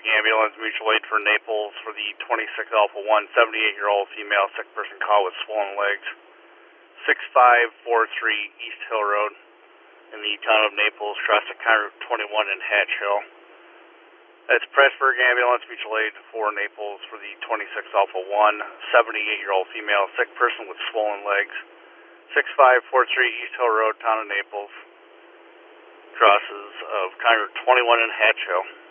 Pressburg Ambulance, mutual aid for Naples for the 26 Alpha 1, 78-year-old female sick person caught with swollen legs. 6543 East Hill Road in the town of Naples, crossing County Route 21 in Hatch Hill. That's Pressburg Ambulance, mutual aid for Naples for the 26 Alpha 1, 78-year-old female sick person with swollen legs. 6543 East Hill Road, town of Naples, crosses of County Route 21 in Hatch Hill.